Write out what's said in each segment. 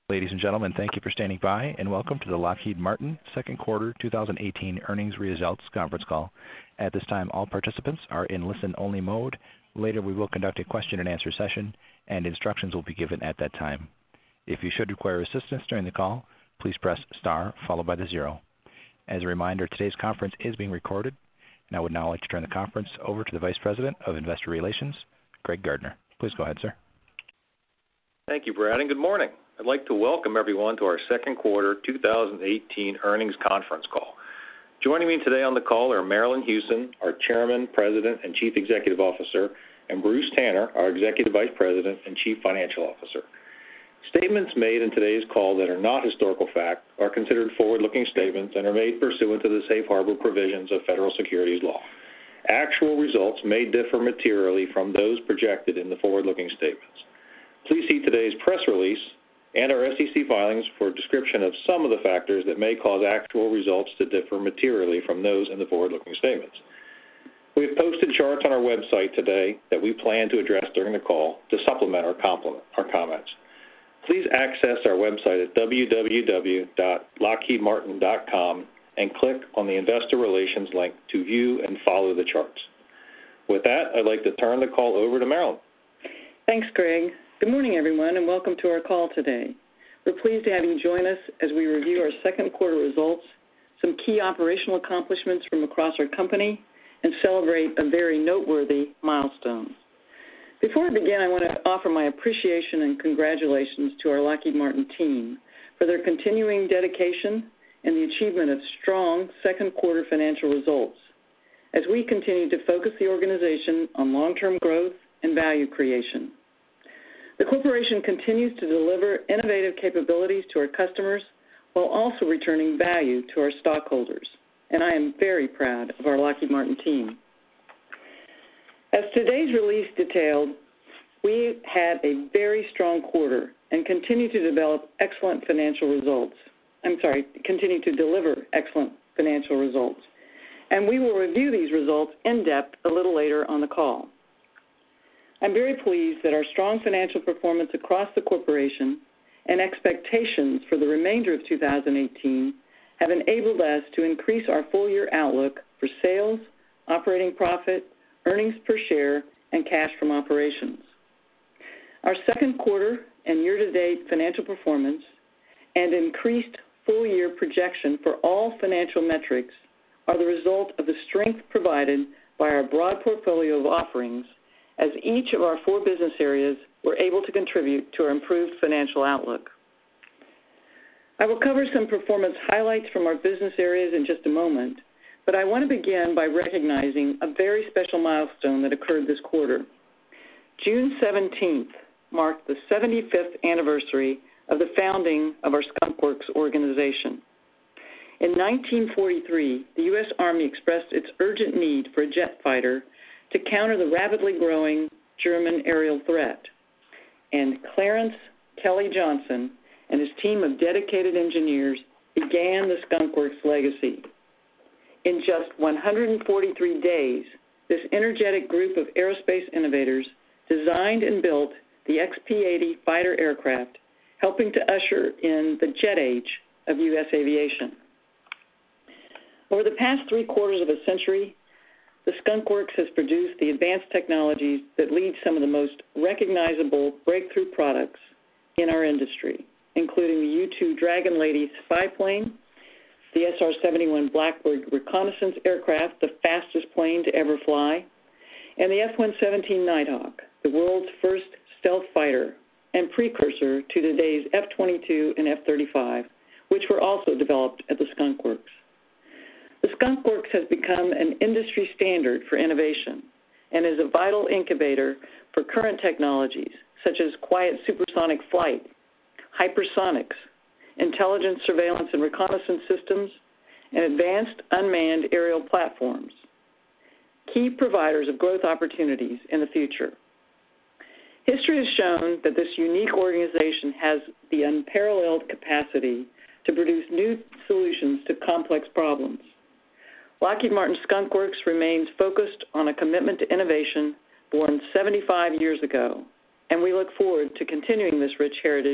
Ladies and gentlemen, thank you for standing by, and welcome to the Lockheed Martin second quarter 2018 earnings results conference call. At this time, all participants are in listen-only mode. Later, we will conduct a question-and-answer session, and instructions will be given at that time. If you should require assistance during the call, please press star followed by the 0. As a reminder, today's conference is being recorded, and I would now like to turn the conference over to the Vice President of Investor Relations, Greg Gardner. Please go ahead, sir. Thank you, Brad, and good morning. I'd like to welcome everyone to our second quarter 2018 earnings conference call. Joining me today on the call are Marillyn Hewson, our Chairman, President, and Chief Executive Officer, and Bruce Tanner, our Executive Vice President and Chief Financial Officer. Statements made in today's call that are not historical fact are considered forward-looking statements and are made pursuant to the safe harbor provisions of federal securities law. Actual results may differ materially from those projected in the forward-looking statements. Please see today's press release and our SEC filings for a description of some of the factors that may cause actual results to differ materially from those in the forward-looking statements. We have posted charts on our website today that we plan to address during the call to supplement our comments. Please access our website at www.lockheedmartin.com and click on the Investor Relations link to view and follow the charts. With that, I'd like to turn the call over to Marillyn. Thanks, Greg. Good morning, everyone, and welcome to our call today. We're pleased to have you join us as we review our second quarter results, some key operational accomplishments from across our company, and celebrate a very noteworthy milestone. Before I begin, I want to offer my appreciation and congratulations to our Lockheed Martin team for their continuing dedication and the achievement of strong second quarter financial results as we continue to focus the organization on long-term growth and value creation. The corporation continues to deliver innovative capabilities to our customers while also returning value to our stockholders, and I am very proud of our Lockheed Martin team. As today's release detailed, we had a very strong quarter and continue to deliver excellent financial results. And we will review these results in depth a little later on the call. I'm very pleased that our strong financial performance across the corporation and expectations for the remainder of 2018 have enabled us to increase our full-year outlook for sales, operating profit, earnings per share, and cash from operations. Our second quarter and year-to-date financial performance and increased full-year projection for all financial metrics are the result of the strength provided by our broad portfolio of offerings, as each of our 4 business areas were able to contribute to our improved financial outlook. I will cover some performance highlights from our business areas in just a moment, but I want to begin by recognizing a very special milestone that occurred this quarter. June 17th marked the 75th anniversary of the founding of our Skunk Works organization. In 1943, the U.S. Army expressed its urgent need for a jet fighter to counter the rapidly growing German aerial threat. And Clarence Kelly Johnson and his team of dedicated engineers began the Skunk Works legacy. In just 143 days, this energetic group of aerospace innovators designed and built the XP-80 fighter aircraft, helping to usher in the jet age of U.S. aviation. Over the past 3/4 of a century, the Skunk Works has produced the advanced technologies that lead some of the most recognizable breakthrough products in our industry, including the U-2 Dragon Lady spy plane, the SR-71 Blackbird reconnaissance aircraft, the fastest plane to ever fly, and the F-117 Nighthawk, the world's first stealth fighter and precursor to today's F-22 and F-35, which were also developed at the Skunk Works. The Skunk Works has become an industry standard for innovation and is a vital incubator for current technologies such as quiet supersonic flight, hypersonics, intelligence, surveillance, and reconnaissance systems, and advanced unmanned aerial platforms, key providers of growth opportunities in the future. History has shown that this unique organization has the unparalleled capacity to produce new solutions to complex problems. Lockheed Martin Skunk Works remains focused on a commitment to innovation born 75 years ago, and we look forward to continuing this rich heritage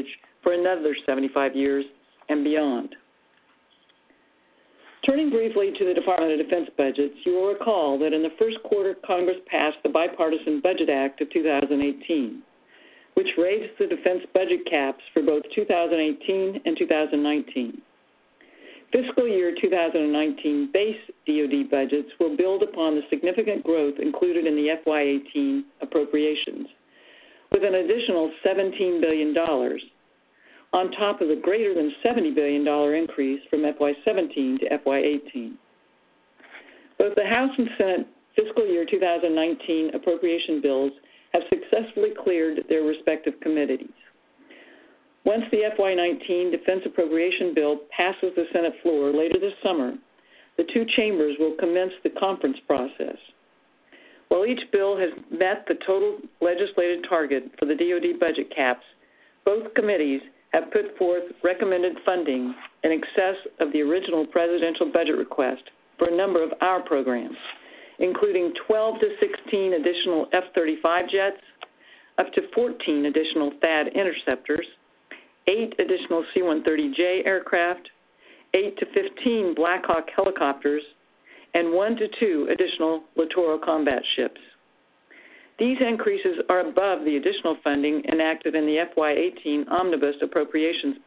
for another 75 years and beyond. Turning briefly to the Department of Defense budgets, you will recall that in the first quarter, Congress passed the Bipartisan Budget Act of 2018, which raised the defense budget caps for both 2018 and 2019. Fiscal year 2019 base DoD budgets will build upon the significant growth included in the FY18 appropriations, with an additional $17 billion, on top of the greater than $70 billion increase from FY17 to FY18. Both the House and Senate fiscal year 2019 appropriation bills have successfully cleared their respective committees. Once the FY19 Defense Appropriation Bill passes the Senate floor later this summer, the two chambers will commence the conference process. While each bill has met the total legislated target for the DoD budget caps, both committees have put forth recommended funding in excess of the original presidential budget request for a number of our programs, including 12 to 16 additional F-35 jets, up to 14 additional THAAD interceptors, 8 additional C-130J aircraft, 8 to 15 Black Hawk helicopters, and 1 to 2 additional Littoral combat ships. These increases are above the additional funding enacted in the FY18 Omnibus Appropriations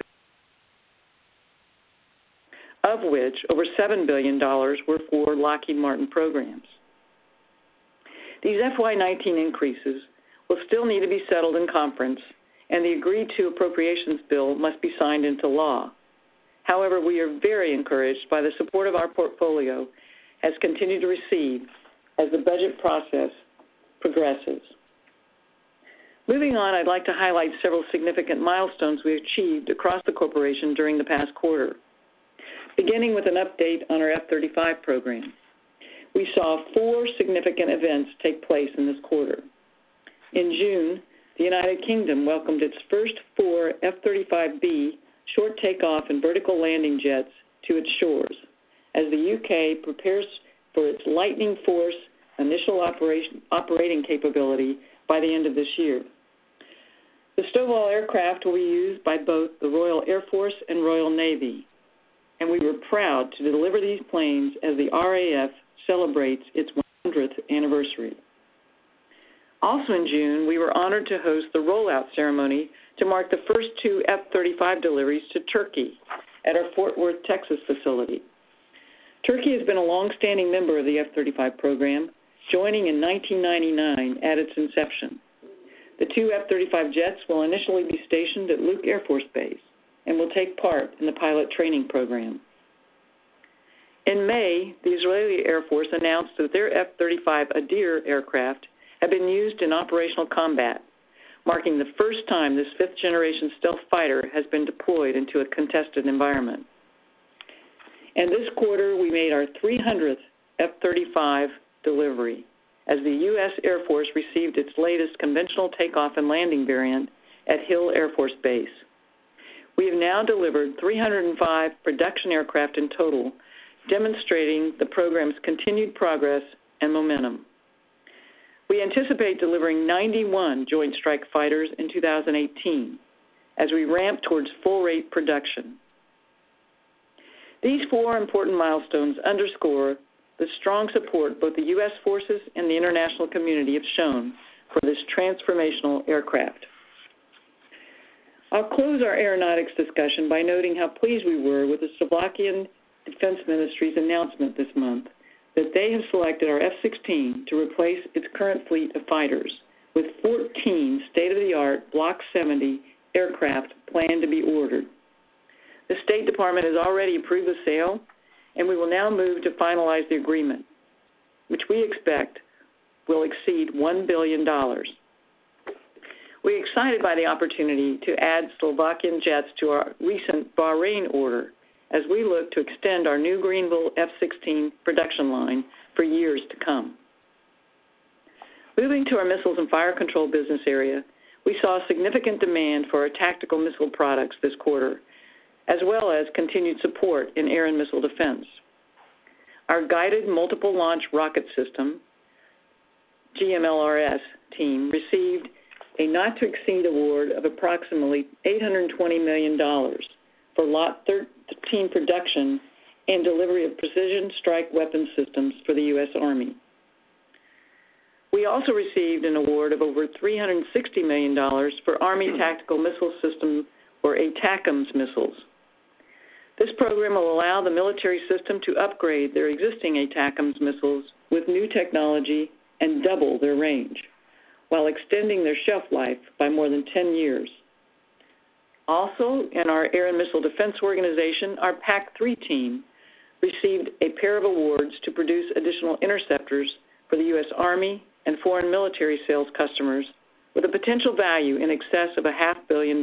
Bill, of which over $7 billion were for Lockheed Martin programs. These FY19 increases will still need to be settled in conference, and the agreed-to appropriations bill must be signed into law. However, we are very encouraged by the support of our portfolio has continued to receive as the budget process progresses. Moving on, I'd like to highlight several significant milestones we achieved across the corporation during the past quarter. Beginning with an update on our F-35 program. We saw 4 significant events take place in this quarter. In June, the United Kingdom welcomed its first 4 F-35B short takeoff and vertical landing jets to its shores, as the UK prepares for its Lightning Force initial operating capability by the end of this year. The STOVL aircraft will be used by both the Royal Air Force and Royal Navy, and we were proud to deliver these planes as the RAF celebrates its 100th anniversary. Also in June, we were honored to host the rollout ceremony to mark the first 2 F-35 deliveries to Turkey at our Fort Worth, Texas facility. Turkey has been a long-standing member of the F-35 program, joining in 1999 at its inception. The 2 F-35 jets will initially be stationed at Luke Air Force Base and will take part in the pilot training program. In May, the Israeli Air Force announced that their F-35 Adir aircraft have been used in operational combat, marking the first time this 5th-generation stealth fighter has been deployed into a contested environment. And this quarter, we made our 300th F-35 delivery, as the U.S. Air Force received its latest conventional takeoff and landing variant at Hill Air Force Base. We have now delivered 305 production aircraft in total, demonstrating the program's continued progress and momentum. We anticipate delivering 91 Joint Strike Fighters in 2018 as we ramp towards full-rate production. These 4 important milestones underscore the strong support both the U.S. forces and the international community have shown for this transformational aircraft. I'll close our aeronautics discussion by noting how pleased we were with the Slovakian Defense Ministry's announcement this month that they have selected our F-16 to replace its current fleet of fighters, with 14 state-of-the-art Block 70 aircraft planned to be ordered. The State Department has already approved the sale, and we will now move to finalize the agreement, which we expect will exceed $1 billion. We're excited by the opportunity to add Slovakian jets to our recent Bahrain order as we look to extend our new Greenville F-16 production line for years to come. Moving to our missiles and fire control business area, we saw significant demand for our tactical missile products this quarter, as well as continued support in air and missile defense. Our Guided Multiple Launch Rocket System, GMLRS team, received a not-to-exceed award of approximately $820 million for Lot 13 production and delivery of precision strike weapon systems for the U.S. Army. We also received an award of over $360 million for Army Tactical Missile System, or ATACMS missiles. This program will allow the military system to upgrade their existing ATACMS missiles with new technology and double their range, while extending their shelf life by more than 10 years. Also, in our Air and Missile Defense Organization, our PAC-3 team received a pair of awards to produce additional interceptors for the U.S. Army and foreign military sales customers with a potential value in excess of $500 million.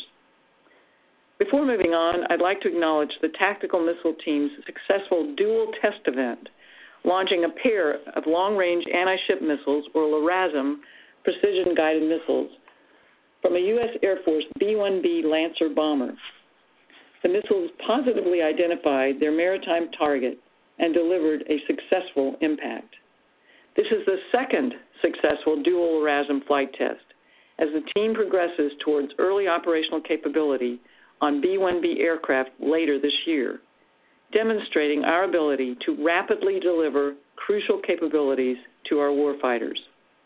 Before moving on, I'd like to acknowledge the Tactical Missile Team's successful dual test event, launching a pair of long-range anti-ship missiles, or LRASM, precision-guided missiles, from a U.S. Air Force B-1B Lancer bomber. The missiles positively identified their maritime target and delivered a successful impact. This is the second successful dual LRASM flight test as the team progresses towards early operational capability on B-1B aircraft later this year, demonstrating our ability to rapidly deliver crucial capabilities to our warfighters.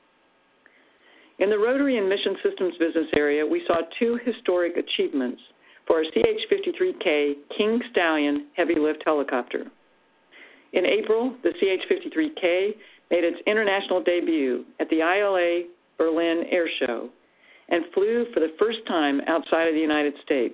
In the Rotary and Mission Systems business area, we saw two historic achievements for our CH-53K King Stallion heavy lift helicopter. In April, the CH-53K made its international debut at the ILA Berlin Air Show and flew for the first time outside of the United States.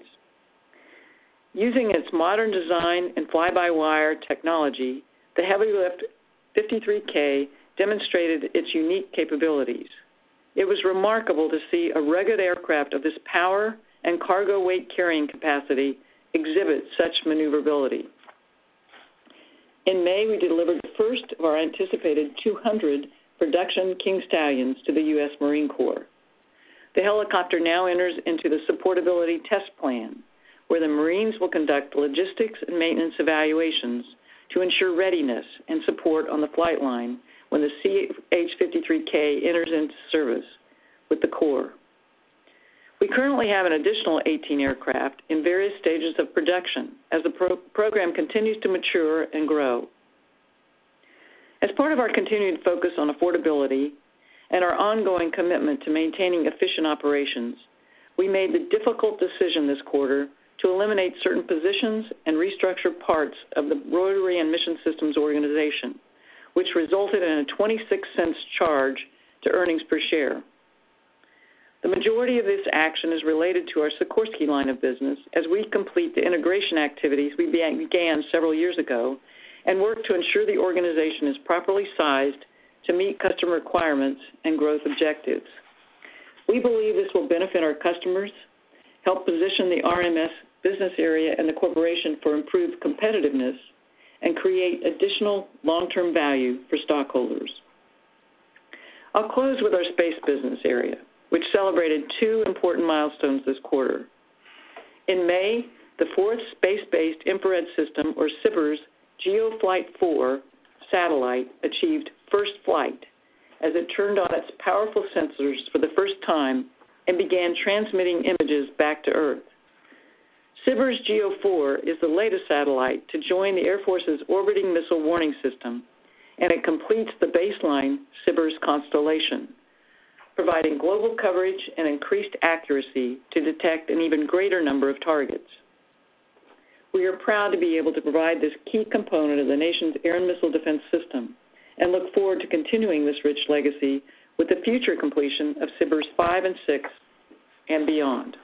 Using its modern design and fly-by-wire technology, the heavy lift 53K demonstrated its unique capabilities. It was remarkable to see a rugged aircraft of this power and cargo weight carrying capacity exhibit such maneuverability. In May, we delivered the first of our anticipated 200 production King Stallions to the U.S. Marine Corps. The helicopter now enters into the supportability test plan, where the Marines will conduct logistics and maintenance evaluations to ensure readiness and support on the flight line when the CH-53K enters into service with the Corps. We currently have an additional 18 aircraft in various stages of production as the program continues to mature and grow. As part of our continued focus on affordability and our ongoing commitment to maintaining efficient operations, we made the difficult decision this quarter to eliminate certain positions and restructure parts of the Rotary and Mission Systems organization, which resulted in a 26-cent charge to earnings per share. The majority of this action is related to our Sikorsky line of business as we complete the integration activities we began several years ago and work to ensure the organization is properly sized to meet customer requirements and growth objectives. We believe this will benefit our customers, help position the RMS business area and the corporation for improved competitiveness, and create additional long-term value for stockholders. I'll close with our space business area, which celebrated two important milestones this quarter. In May, the fourth Space-Based Infrared System, or SBIRS, GeoFlight 4 satellite achieved first flight as it turned on its powerful sensors for the first time and began transmitting images back to Earth. SBIRS GEO-4 is the latest satellite to join the Air Force's Orbiting Missile Warning System, and it completes the baseline SBIRS constellation, providing global coverage and increased accuracy to detect an even greater number of targets. We are proud to be able to provide this key component of the nation's air and missile defense system and look forward to continuing this rich legacy with the future completion of SBIRS 5 and 6 and beyond.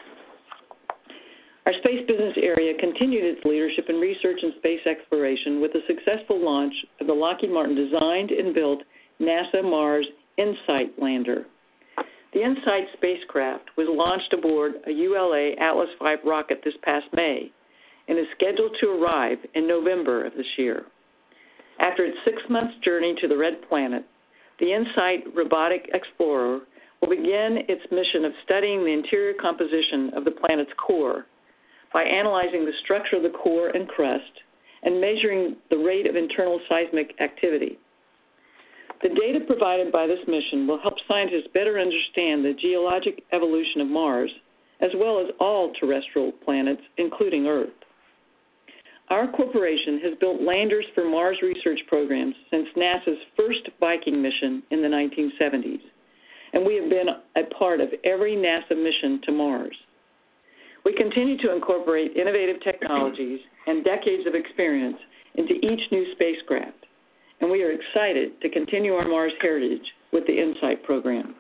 Our space business area continued its leadership in research and space exploration with the successful launch of the Lockheed Martin designed and built NASA Mars InSight lander. The InSight spacecraft was launched aboard a ULA Atlas V rocket this past May and is scheduled to arrive in November of this year. After its 6-month journey to the Red Planet, the InSight robotic explorer will begin its mission of studying the interior composition of the planet's core by analyzing the structure of the core and crust and measuring the rate of internal seismic activity. The data provided by this mission will help scientists better understand the geologic evolution of Mars, as well as all terrestrial planets, including Earth. Our corporation has built landers for Mars research programs since NASA's first Viking mission in the 1970s, and we have been a part of every NASA mission to Mars. We continue to incorporate innovative technologies and decades of experience into each new spacecraft, and we are excited to continue our Mars heritage with the InSight program.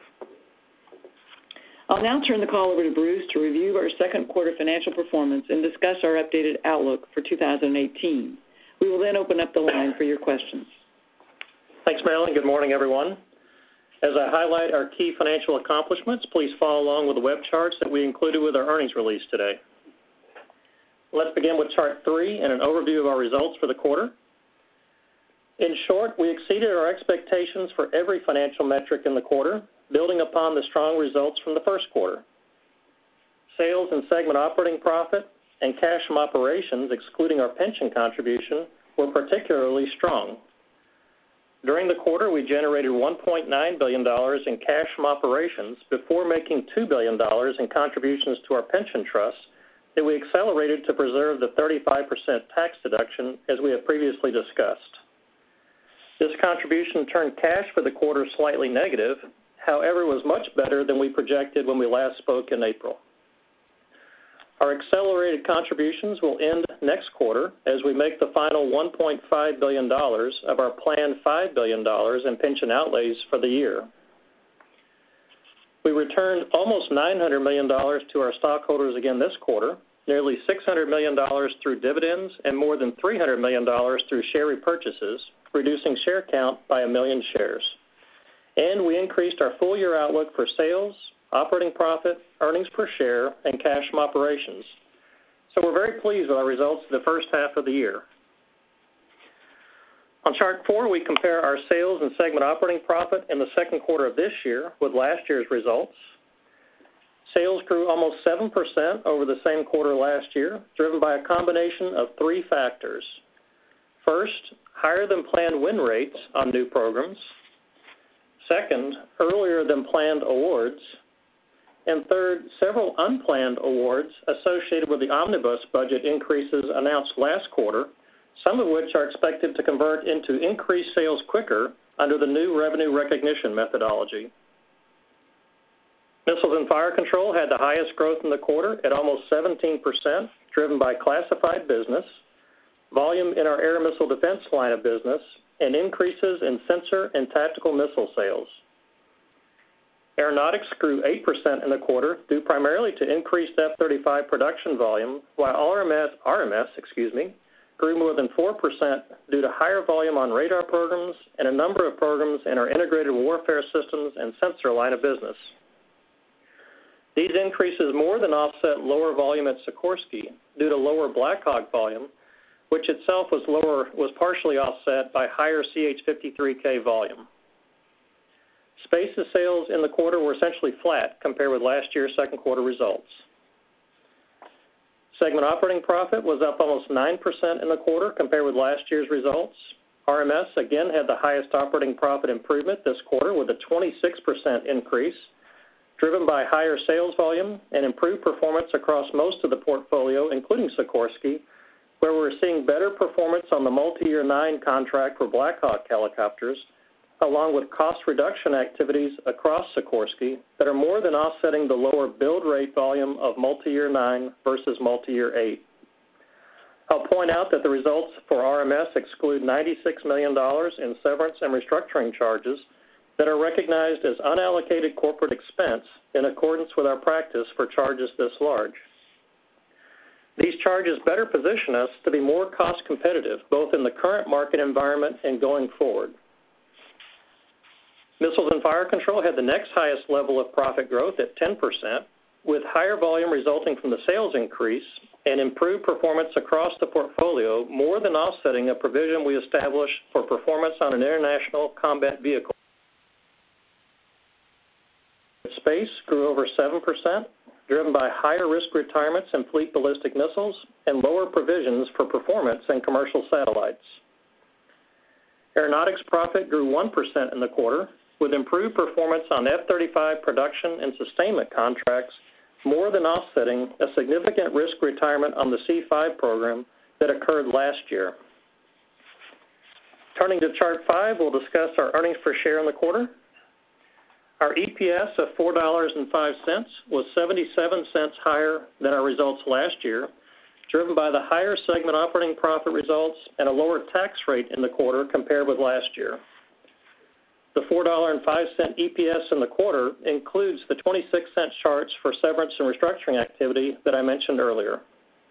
I'll now turn the call over to Bruce to review our second quarter financial performance and discuss our updated outlook for 2018. We will then open up the line for your questions. Thanks, Marilyn. Good morning, everyone. As I highlight our key financial accomplishments, please follow along with the web charts that we included with our earnings release today. Let's begin with Chart 3 and an overview of our results for the quarter. In short, we exceeded our expectations for every financial metric in the quarter, building upon the strong results from the first quarter. Sales and segment operating profit and cash from operations, excluding our pension contribution, were particularly strong. During the quarter, we generated $1.9 billion in cash from operations before making $2 billion in contributions to our pension trust that we accelerated to preserve the 35% tax deduction as we have previously discussed. This contribution turned cash for the quarter slightly negative. However, it was much better than we projected when we last spoke in April. Our accelerated contributions will end next quarter as we make the final $1.5 billion of our planned $5 billion in pension outlays for the year. We returned almost $900 million to our stockholders again this quarter, nearly $600 million through dividends and more than $300 million through share repurchases, reducing share count by 1 million shares. And we increased our full-year outlook for sales, operating profit, earnings per share, and cash from operations. So we're very pleased with our results for the first half of the year. On Chart 4, we compare our sales and segment operating profit in the second quarter of this year with last year's results. Sales grew almost 7% over the same quarter last year, driven by a combination of 3 factors. First, higher than planned win rates on new programs. Second, earlier than planned awards. And third, several unplanned awards associated with the omnibus budget increases announced last quarter, some of which are expected to convert into increased sales quicker under the new revenue recognition methodology. Missiles and Fire Control had the highest growth in the quarter at almost 17%, driven by classified business, volume in our air missile defense line of business, and increases in sensor and tactical missile sales. Aeronautics grew 8% in the quarter due primarily to increased F-35 production volume, while RMS grew more than 4% due to higher volume on radar programs and a number of programs in our integrated warfare systems and sensor line of business. These increases more than offset lower volume at Sikorsky due to lower Black Hawk volume, which itself was partially offset by higher CH-53K volume. Space's sales in the quarter were essentially flat compared with last year's second quarter results. Segment operating profit was up almost 9% in the quarter compared with last year's results. RMS again had the highest operating profit improvement this quarter with a 26% increase, driven by higher sales volume and improved performance across most of the portfolio, including Sikorsky, where we're seeing better performance on the multi-year 9 contract for Black Hawk helicopters, along with cost reduction activities across Sikorsky that are more than offsetting the lower build rate volume of multi-year 9 versus multi-year 8. I'll point out that the results for RMS exclude $96 million in severance and restructuring charges that are recognized as unallocated corporate expense in accordance with our practice for charges this large. These charges better position us to be more cost competitive, both in the current market environment and going forward. Missiles and Fire Control had the next highest level of profit growth at 10%, with higher volume resulting from the sales increase and improved performance across the portfolio, more than offsetting a provision we established for performance on an international combat vehicle. Space grew over 7%, driven by higher risk retirements in fleet ballistic missiles and lower provisions for performance in commercial satellites. Aeronautics profit grew 1% in the quarter, with improved performance on F-35 production and sustainment contracts more than offsetting a significant risk retirement on the C-5 program that occurred last year. Turning to Chart 5, we'll discuss our earnings per share in the quarter. Our EPS of $4.05 was 77 cents higher than our results last year, driven by the higher segment operating profit results and a lower tax rate in the quarter compared with last year. The $4.05 EPS in the quarter includes the 26-cent charge for severance and restructuring activity that I mentioned earlier.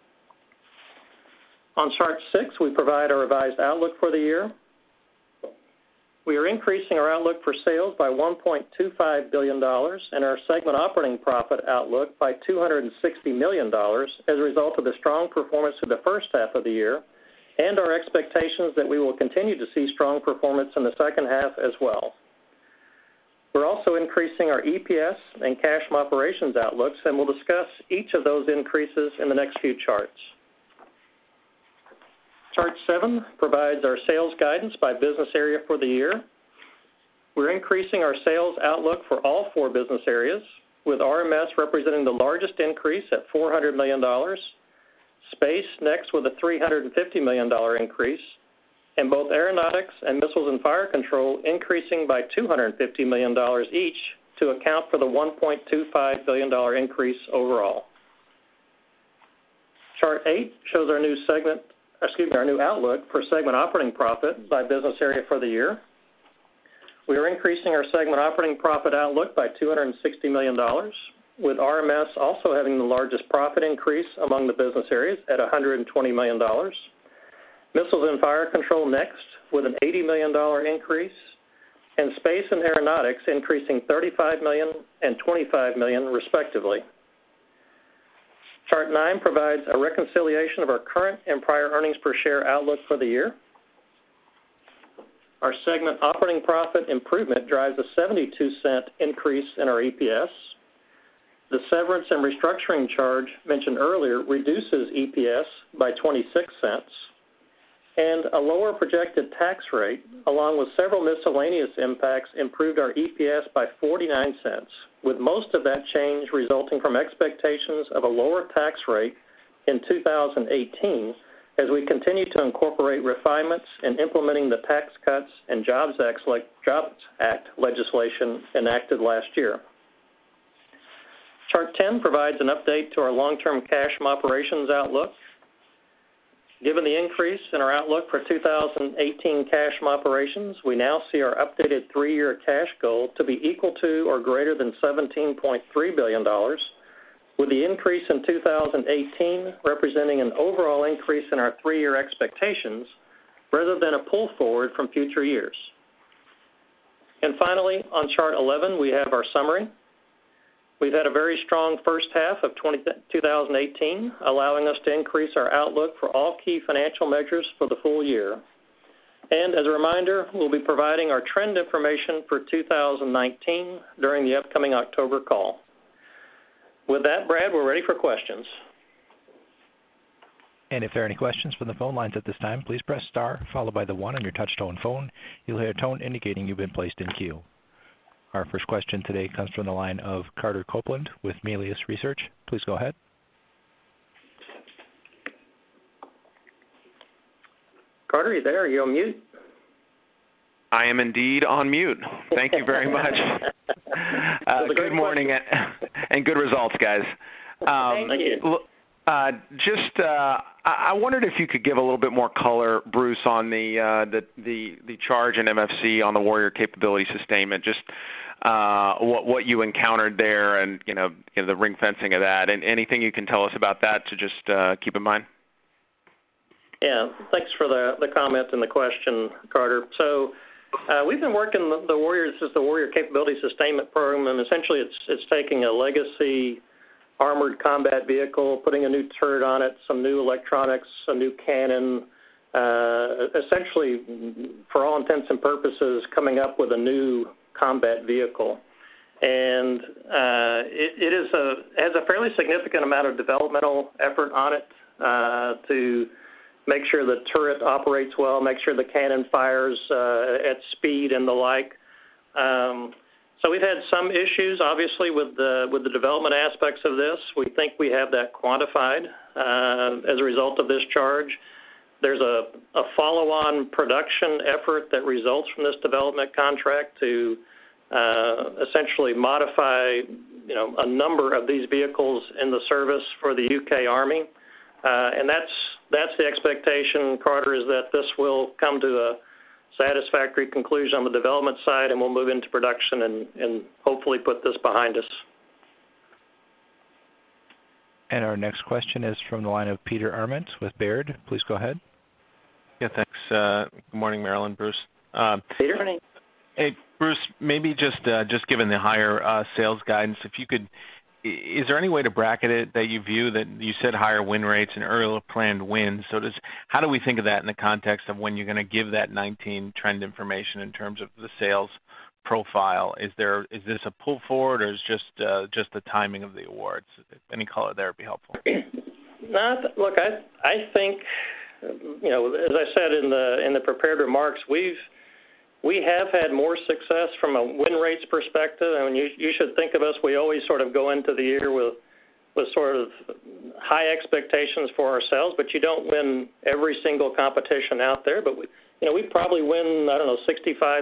On Chart 6, we provide a revised outlook for the year. We are increasing our outlook for sales by $1.25 billion and our segment operating profit outlook by $260 million as a result of the strong performance of the first half of the year and our expectations that we will continue to see strong performance in the second half as well. We're also increasing our EPS and cash from operations outlooks, and we'll discuss each of those increases in the next few charts. Chart 7 provides our sales guidance by business area for the year. We're increasing our sales outlook for all four business areas, with RMS representing the largest increase at $400 million, Space next with a $350 million increase, and both Aeronautics and Missiles and Fire Control increasing by $250 million each to account for the $1.25 billion increase overall. Chart 8 shows our new outlook for segment operating profit by business area for the year. We are increasing our segment operating profit outlook by $260 million, with RMS also having the largest profit increase among the business areas at $120 million. Missiles and Fire Control next with an $80 million increase, and Space and Aeronautics increasing $35 million and $25 million respectively. Chart 9 provides a reconciliation of our current and prior earnings per share outlook for the year. Our segment operating profit improvement drives a 72-cent increase in our EPS. The severance and restructuring charge mentioned earlier reduces EPS by 26 cents, and a lower projected tax rate, along with several miscellaneous impacts, improved our EPS by 49 cents, with most of that change resulting from expectations of a lower tax rate in 2018 as we continue to incorporate refinements in implementing the Tax Cuts and Jobs Act legislation enacted last year. Chart 10 provides an update to our long-term cash from operations outlook. Given the increase in our outlook for 2018 cash from operations, we now see our updated three-year cash goal to be equal to or greater than $17.3 billion, with the increase in 2018 representing an overall increase in our three-year expectations rather than a pull forward from future years. And finally, on Chart 11, we have our summary. We've had a very strong first half of 2018, allowing us to increase our outlook for all key financial measures for the full year. And as a reminder, we'll be providing our trend information for 2019 during the upcoming October call. With that, Brad, we're ready for questions. And if there are any questions from the phone lines at this time, please press star followed by the 1 on your touch-tone phone. You'll hear a tone indicating you've been placed in queue. Our first question today comes from the line of Carter Copeland with Melius Research. Please go ahead. Carter, are you there? Are you on mute? I am indeed on mute. Thank you very much. Good morning and good results, guys. Thank you. I wondered if you could give a little bit more color, Bruce, on the charge in MFC on the Warrior Capability Sustainment. Just what you encountered there, and the ring fencing of that, and anything you can tell us about that to just keep in mind. Yeah, thanks for the comment and the question, Carter. So we've been working the Warrior. This is the Warrior Capability Sustainment Program, and essentially it's taking a legacy armored combat vehicle, putting a new turret on it, some new electronics, a new cannon, essentially, for all intents and purposes, coming up with a new combat vehicle. And it has a fairly significant amount of developmental effort on it to make sure the turret operates well, make sure the cannon fires at speed and the like. So we've had some issues, obviously, with the development aspects of this. We think we have that quantified as a result of this charge. There's a follow-on production effort that results from this development contract to essentially modify, a number of these vehicles in the service for the UK Army. And that's the expectation, Carter, is that this will come to a satisfactory conclusion on the development side, and we'll move into production and hopefully put this behind us. And our next question is from the line of Peter Arment with Baird. Please go ahead. Yeah, thanks. Good morning, Marillyn, Bruce. Peter? Morning. Hey, Bruce, maybe just given the higher sales guidance, if you could, is there any way to bracket it that you view that you said higher win rates and earlier planned wins? So how do we think of that in the context of when you're going to give that 19 trend information in terms of the sales profile? Is this a pull forward, or is just the timing of the awards? Any color there would be helpful. Look, I think, as I said in the prepared remarks, we have had more success from a win rates perspective. I mean, you should think of us, we always sort of go into the year with sort of high expectations for ourselves, but you don't win every single competition out there. But we probably win, 65,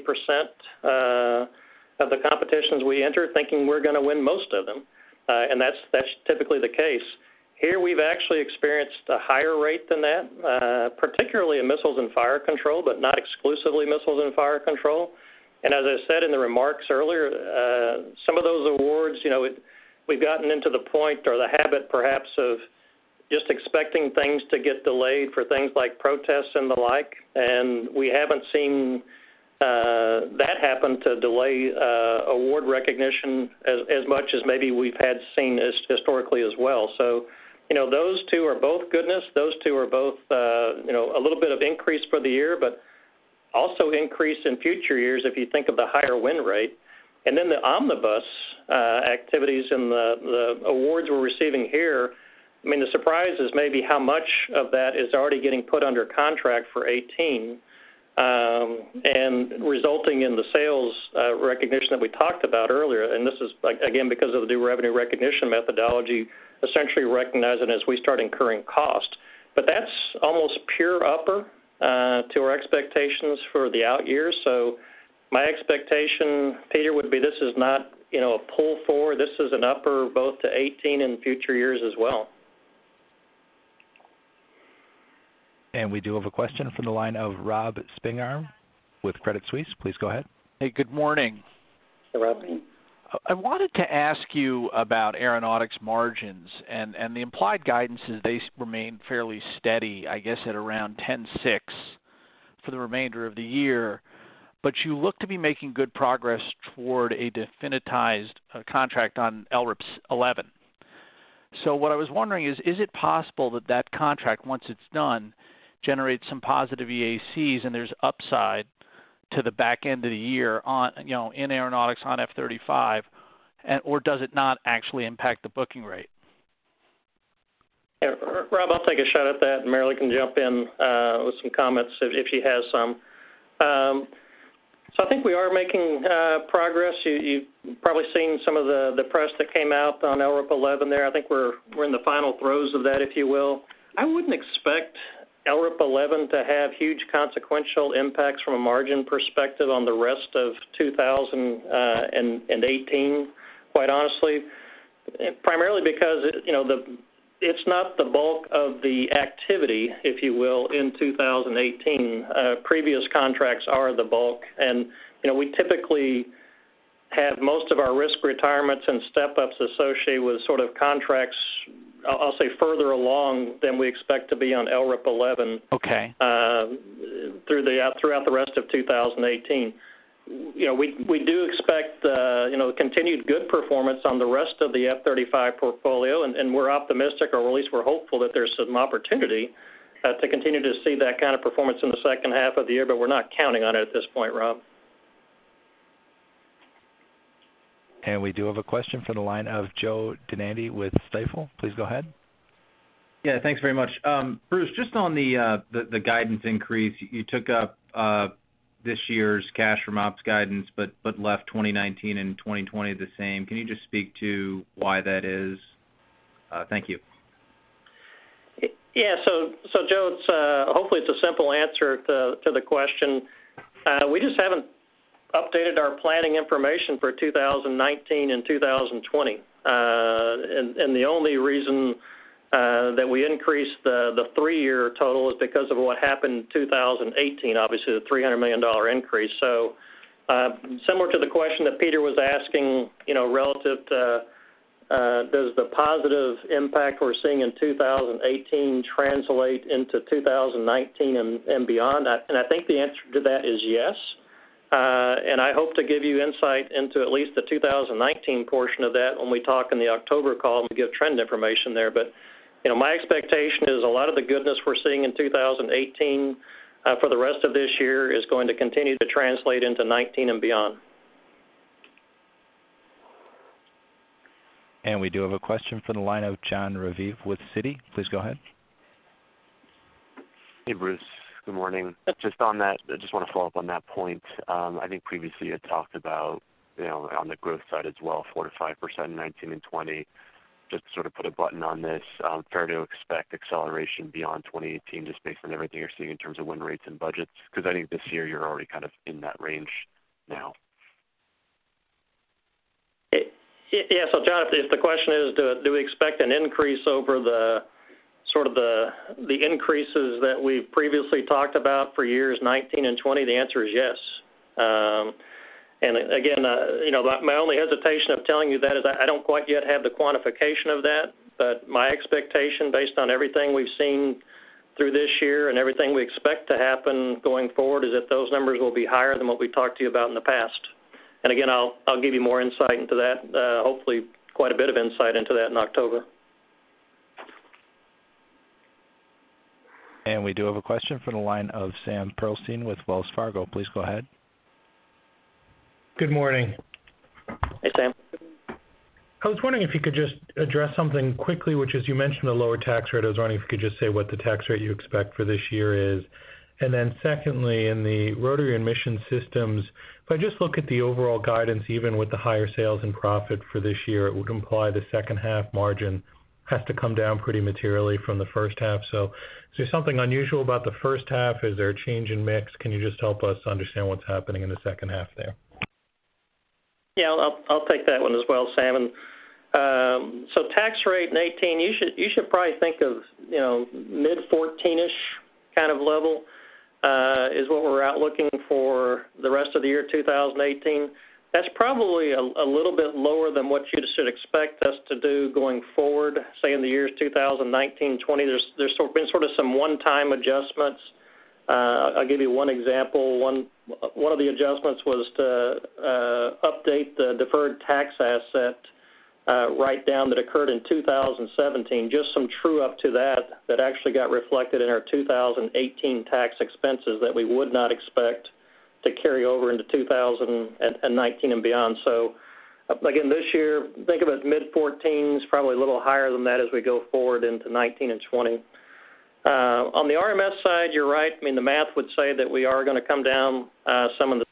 70% of the competitions we enter, thinking we're going to win most of them, and that's typically the case. Here we've actually experienced a higher rate than that, particularly in missiles and fire control, but not exclusively missiles and fire control. And as I said in the remarks earlier, some of those awards, we've gotten into the point or the habit perhaps of just expecting things to get delayed for things like protests and the like, and we haven't seen that happen to delay award recognition as much as maybe we've seen historically as well. So, those two are both goodness. Those two are both, a little bit of increase for the year, but also increase in future years if you think of the higher win rate. And then the omnibus activities and the awards we're receiving here, I mean, the surprise is maybe how much of that is already getting put under contract for 18 and resulting in the sales recognition that we talked about earlier. And this is, again, because of the new revenue recognition methodology, essentially recognizing as we start incurring cost. But that's almost pure upper to our expectations for the out years. So my expectation, Peter, would be this is not, a pull forward. This is an upper both to 18 and future years as well. And we do have a question from the line of Rob Spingarn with Credit Suisse. Please go ahead. Hey, good morning. Hey, Rob. I wanted to ask you about aeronautics margins, and the implied guidance is they remain fairly steady, I guess, at around 10.6 for the remainder of the year. But you look to be making good progress toward a definitized contract on LRIP 11. So what I was wondering is it possible that contract, once it's done, generates some positive EACs and there's upside to the back end of the year on, in aeronautics on F-35, or does it not actually impact the booking rate? Yeah, Rob, I'll take a shot at that, and Marillyn can jump in with some comments if she has some. So I think we are making progress. You've probably seen some of the press that came out on LRIP 11 there. I think we're in the final throes of that, if you will. I wouldn't expect LRIP 11 to have huge consequential impacts from a margin perspective on the rest of 2018, quite honestly, primarily because it's not the bulk of the activity, if you will, in 2018. Previous contracts are the bulk, and we typically have most of our risk retirements and step-ups associated with sort of contracts, I'll say, further along than we expect to be on LRIP 11. Okay. Throughout the rest of 2018. We do expect continued good performance on the rest of the F-35 portfolio, and we're optimistic, or at least we're hopeful that there's some opportunity to continue to see that kind of performance in the second half of the year, but we're not counting on it at this point, Rob. And we do have a question from the line of Joe DeNandy with Stifel. Please go ahead. Yeah, thanks very much. Bruce, just on the guidance increase, you took up this year's cash from ops guidance, but left 2019 and 2020 the same. Can you just speak to why that is? Thank you. Yeah, so Joe, hopefully it's a simple answer to the question. We just haven't updated our planning information for 2019 and 2020. And the only reason that we increased the 3-year total is because of what happened in 2018, obviously the $300 million increase. So similar to the question that Peter was asking, relative to does the positive impact we're seeing in 2018 translate into 2019 and beyond? And I think the answer to that is yes. And I hope to give you insight into at least the 2019 portion of that when we talk in the October call and we give trend information there. But my expectation is a lot of the goodness we're seeing in 2018 for the rest of this year is going to continue to translate into 19 and beyond. And we do have a question from the line of Jon Raviv with Citi. Please go ahead. Hey, Bruce. Good morning. Just on that, I just want to follow up on that point. I think previously you had talked about, on the growth side as well, 4 to 5% in 19 and 20. Just to sort of put a button on this, fair to expect acceleration beyond 2018 just based on everything you're seeing in terms of win rates and budgets? Because I think this year you're already kind of in that range now. Yeah, so John, if the question is, do we expect an increase over the increases that we've previously talked about for years 19 and 20, the answer is yes. And again, my only hesitation of telling you that is I don't quite yet have the quantification of that, but my expectation based on everything we've seen through this year and everything we expect to happen going forward is that those numbers will be higher than what we talked to you about in the past. And again, I'll give you more insight into that, hopefully quite a bit of insight into that in October. And we do have a question from the line of Sam Pearlstein with Wells Fargo. Please go ahead. Good morning. Hey, Sam. I was wondering if you could just address something quickly, which is you mentioned a lower tax rate. I was wondering if you could just say what the tax rate you expect for this year is. And then secondly, in the rotary and mission systems, if I just look at the overall guidance, even with the higher sales and profit for this year, it would imply the second half margin has to come down pretty materially from the first half. So is there something unusual about the first half? Is there a change in mix? Can you just help us understand what's happening in the second half there? Yeah, I'll take that one as well, Sam. And so tax rate in 18, you should probably think of mid 14ish kind of level is what we're out looking for the rest of the year 2018. That's probably a little bit lower than what you should expect us to do going forward, say in the years 2019, 20. There's been sort of some one-time adjustments. I'll give you one example. One of the adjustments was to update the deferred tax asset write-down that occurred in 2017, just some true-up to that actually got reflected in our 2018 tax expenses that we would not expect to carry over into 2019 and beyond. So, again, this year, think of it mid-14s, probably a little higher than that as we go forward into 19 and 20. On the RMS side, you're right. I mean, the math would say that we are going to come down some of the.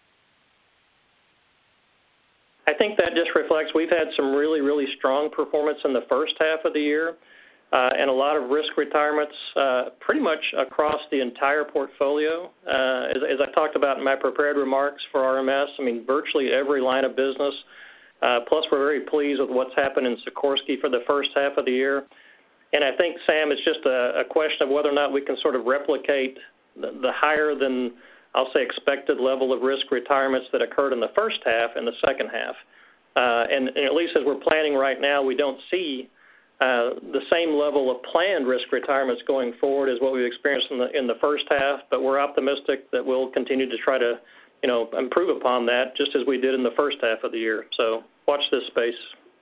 I think that just reflects we've had some really, really strong performance in the first half of the year and a lot of risk retirements pretty much across the entire portfolio. As I talked about in my prepared remarks for RMS, I mean, virtually every line of business. Plus, we're very pleased with what's happened in Sikorsky for the first half of the year. And I think, Sam, it's just a question of whether or not we can sort of replicate the higher than, I'll say, expected level of risk retirements that occurred in the first half and the second half. And at least as we're planning right now, we don't see the same level of planned risk retirements going forward as what we've experienced in the first half, but we're optimistic that we'll continue to try to improve upon that just as we did in the first half of the year. So watch this space.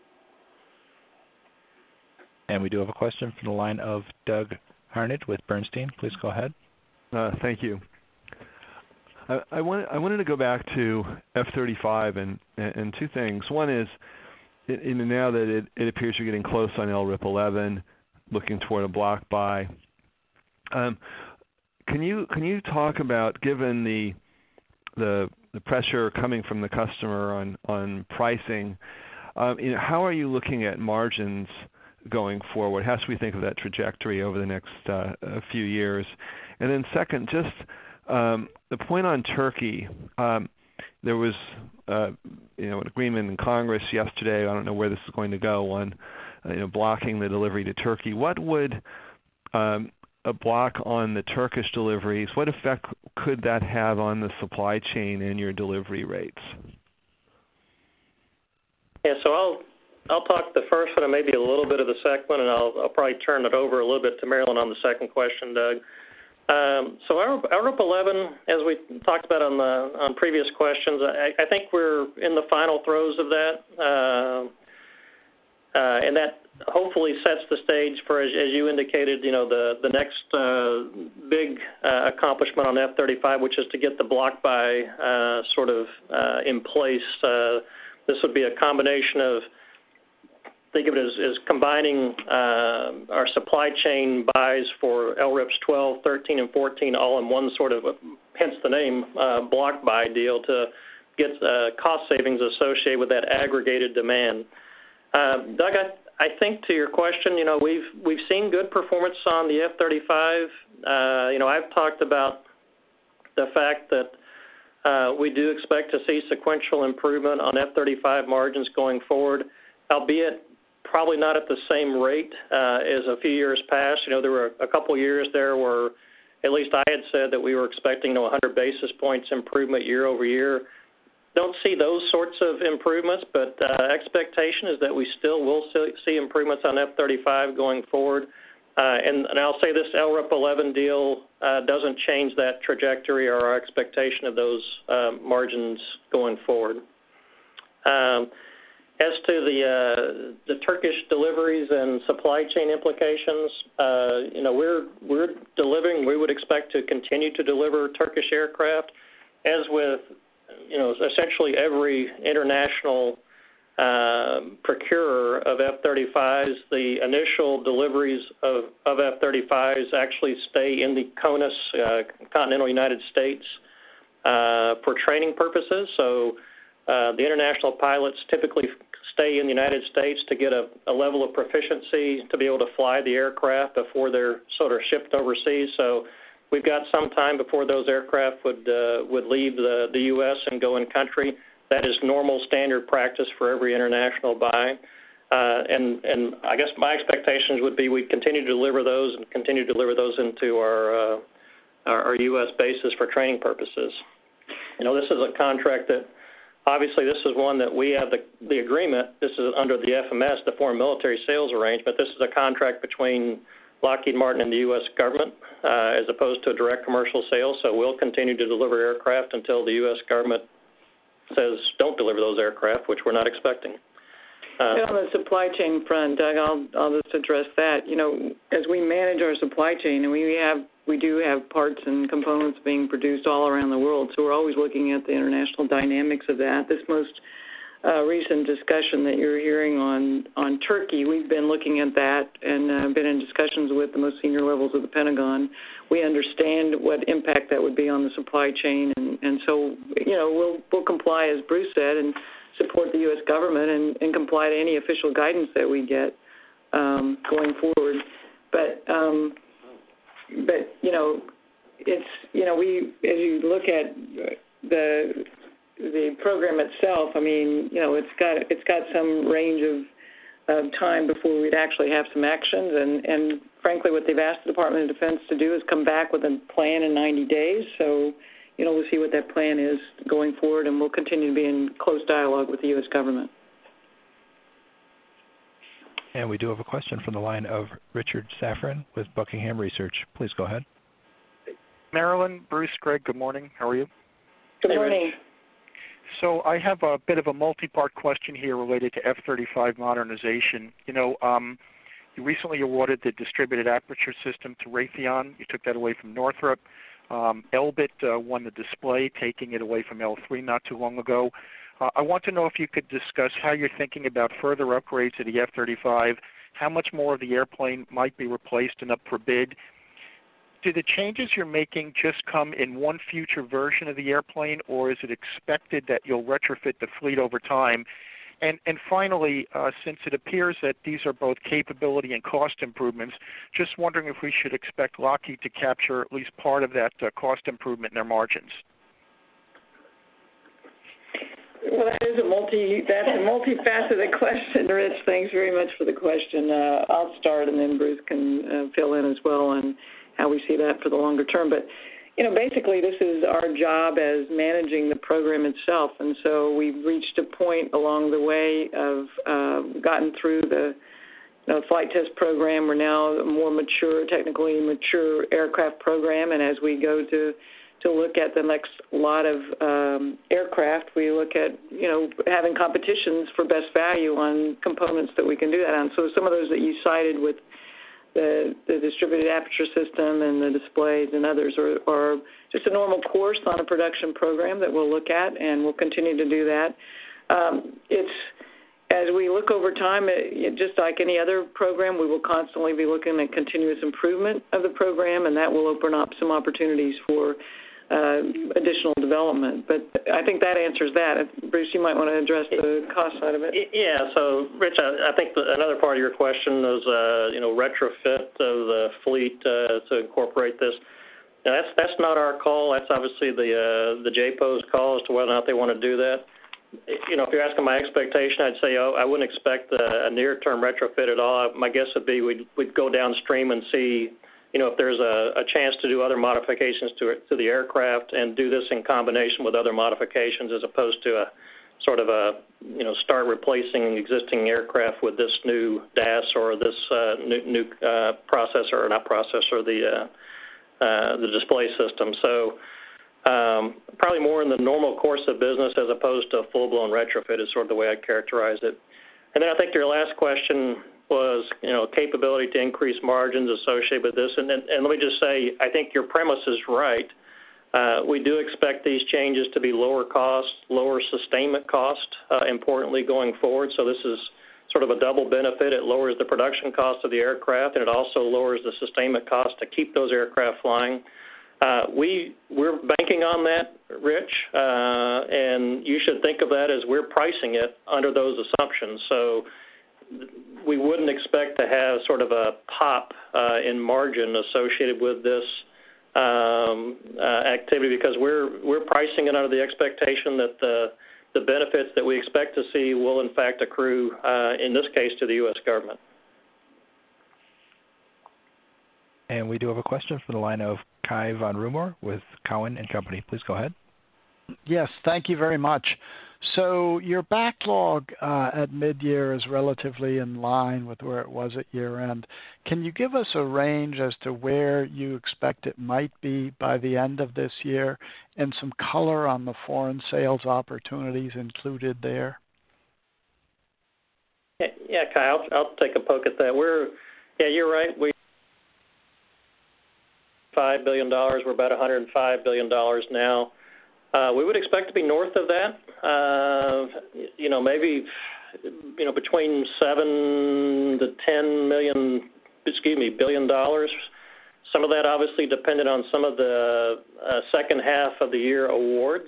And we do have a question from the line of Doug Harned with Bernstein. Please go ahead. Thank you. I wanted to go back to F-35 and two things. One is, now that it appears you're getting close on LRIP 11, looking toward a block buy. Can you talk about, given the pressure coming from the customer on pricing, how are you looking at margins going forward? How should we think of that trajectory over the next few years? And then second, just the point on Turkey. There was an agreement in Congress yesterday. I don't know where this is going to go on blocking the delivery to Turkey. What would a block on the Turkish deliveries, what effect could that have on the supply chain and your delivery rates? Yeah, so I'll talk the first one and maybe a little bit of the second one, and I'll probably turn it over a little bit to Marillyn on the second question, Doug. So LRIP 11, as we talked about on previous questions, I think we're in the final throes of that, and that hopefully sets the stage for, as you indicated, the next big accomplishment on F-35, which is to get the block buy sort of in place. This would be a combination of, think of it as combining our supply chain buys for LRIPs 12, 13, and 14 all in one sort of, hence the name, block buy deal to get cost savings associated with that aggregated demand. Doug, I think to your question, we've seen good performance on the F-35. I've talked about the fact that we do expect to see sequential improvement on F-35 margins going forward, albeit probably not at the same rate as a few years past. There were a couple years there where at least I had said that we were expecting 100 basis points improvement year over year. Don't see those sorts of improvements, but expectation is that we still will see improvements on F-35 going forward. And I'll say this LRIP 11 deal doesn't change that trajectory or our expectation of those margins going forward. As to the Turkish deliveries and supply chain implications, we're delivering. We would expect to continue to deliver Turkish aircraft, as with essentially every international procurer of F-35s. The initial deliveries of F-35s actually stay in the CONUS, continental United States, for training purposes. So the international pilots typically stay in the United States to get a level of proficiency to be able to fly the aircraft before they're sort of shipped overseas. So we've got some time before those aircraft would leave the U.S. and go in country. That is normal standard practice for every international buy. And I guess my expectations would be we continue to deliver those and continue to deliver those into our U.S. bases for training purposes. This is a contract that obviously this is one that we have the agreement. This is under the FMS, the Foreign Military Sales Arrangement. This is a contract between Lockheed Martin and the U.S. government as opposed to a direct commercial sale. So we'll continue to deliver aircraft until the U.S. government says don't deliver those aircraft, which we're not expecting. On the supply chain front, Doug, I'll just address that. As we manage our supply chain, and we do have parts and components being produced all around the world, so we're always looking at the international dynamics of that. This most recent discussion that you're hearing on Turkey, we've been looking at that and been in discussions with the most senior levels of the Pentagon. We understand what impact that would be on the supply chain, and so we'll comply, as Bruce said, and support the U.S. government and comply to any official guidance that we get going forward. But it's we, as you look at the program itself, I mean, it's got some range of time before we'd actually have some actions, and frankly, what they've asked the Department of Defense to do is come back with a plan in 90 days. So, we'll see what that plan is going forward, and we'll continue to be in close dialogue with the U.S. government. And we do have a question from the line of Richard Safran with Buckingham Research. Please go ahead. Marillyn, Bruce, Greg, good morning. How are you? Good morning. So I have a bit of a multi-part question here related to F-35 modernization. You recently awarded the distributed aperture system to Raytheon. You took that away from Northrop. Elbit won the display, taking it away from L3 not too long ago. I want to know if you could discuss how you're thinking about further upgrades to the F-35 how much more of the airplane might be replaced and up for bid. Do the changes you're making just come in one future version of the airplane, or is it expected that you'll retrofit the fleet over time? And finally, since it appears that these are both capability and cost improvements, just wondering if we should expect Lockheed to capture at least part of that cost improvement in their margins. Well, that's a multifaceted question, Rich. Thanks very much for the question. I'll start, and then Bruce can fill in as well on how we see that for the longer term. But, basically this is our job as managing the program itself. And so we've reached a point along the way of gotten through the flight test program. We're now a more mature, technically mature aircraft program. And as we go to look at the next lot of aircraft, we look at, having competitions for best value on components that we can do that on. So some of those that you cited with the distributed aperture system and the displays and others are just a normal course on a production program that we'll look at, and we'll continue to do that. As we look over time, just like any other program, we will constantly be looking at continuous improvement of the program, and that will open up some opportunities for additional development. But I think that answers that. Bruce, you might want to address the cost side of it. Yeah. So, Rich, I think another part of your question is, retrofit of the fleet to incorporate this. Now, that's not our call. That's obviously the JPO's call as to whether or not they want to do that. If you're asking my expectation, I'd say I wouldn't expect a near-term retrofit at all. My guess would be we'd go downstream and see if there's a chance to do other modifications to the aircraft and do this in combination with other modifications as opposed to a sort of start replacing existing aircraft with this new DAS or this new processor, or not processor, the display system. So probably more in the normal course of business as opposed to a full-blown retrofit is sort of the way I'd characterize it. And then I think your last question was, capability to increase margins associated with this. And let me just say, I think your premise is right. We do expect these changes to be lower cost, lower sustainment cost, importantly going forward. So this is sort of a double benefit. It lowers the production cost of the aircraft, and it also lowers the sustainment cost to keep those aircraft flying. We're banking on that, Rich, and you should think of that as we're pricing it under those assumptions. So we wouldn't expect to have sort of a pop in margin associated with this activity, because we're pricing it under the expectation that the benefits that we expect to see will in fact accrue, in this case, to the U.S. government. And we do have a question from the line of Cai von Rumohr with Cowen and Company. Please go ahead. Yes, thank you very much. So your backlog at mid-year is relatively in line with where it was at year-end. Can you give us a range as to where you expect it might be by the end of this year, and some color on the foreign sales opportunities included there? Yeah, Kai, I'll take a poke at that. You're right. We $5 billion. We're about $105 billion now. We would expect to be north of that. Maybe between $7 to $10 billion. Some of that obviously dependent on some of the second half of the year awards.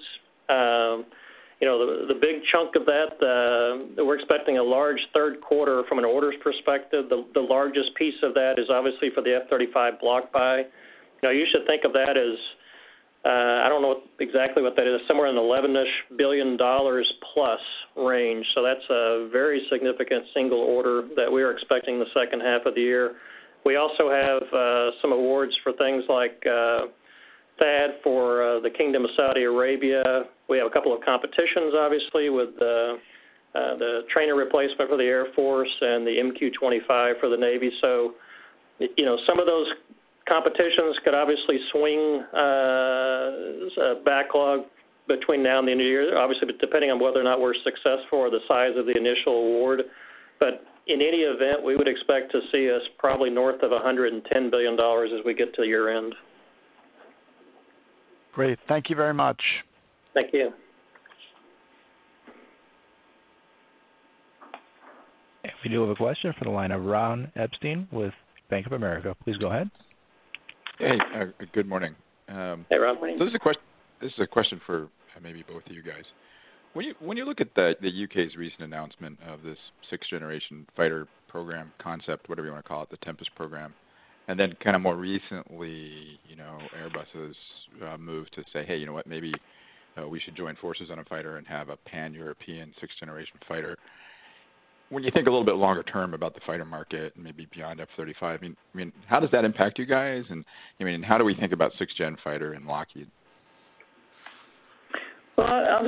The big chunk of that, we're expecting a large third quarter from an orders perspective. The largest piece of that is obviously for the F-35 block buy. You should think of that as, I don't know exactly what that is, somewhere in the $11-ish billion plus range. So that's a very significant single order that we are expecting the second half of the year. We also have some awards for things like THAAD for the Kingdom of Saudi Arabia. We have a couple of competitions, obviously, with the trainer replacement for the Air Force and the MQ-25 for the Navy. So, some of those competitions could obviously swing backlog between now and the end of the year, obviously depending on whether or not we're successful or the size of the initial award. But in any event, we would expect to see us probably north of $110 billion as we get to year end. Great. Thank you very much. Thank you. And we do have a question for the line of Ron Epstein with Bank of America. Please go ahead. Hey, good morning. Hey, Ron. So this is a question for maybe both of you guys. When you look at the UK's recent announcement of this sixth-generation fighter program concept, whatever you want to call it, the Tempest program, and then kind of more recently, Airbus's move to say, hey, you know what, maybe we should join forces on a fighter and have a pan-European sixth-generation fighter. When you think a little bit longer term about the fighter market, maybe beyond F-35, I mean, how does that impact you guys? And how do we think about sixth-gen fighter in Lockheed? Well,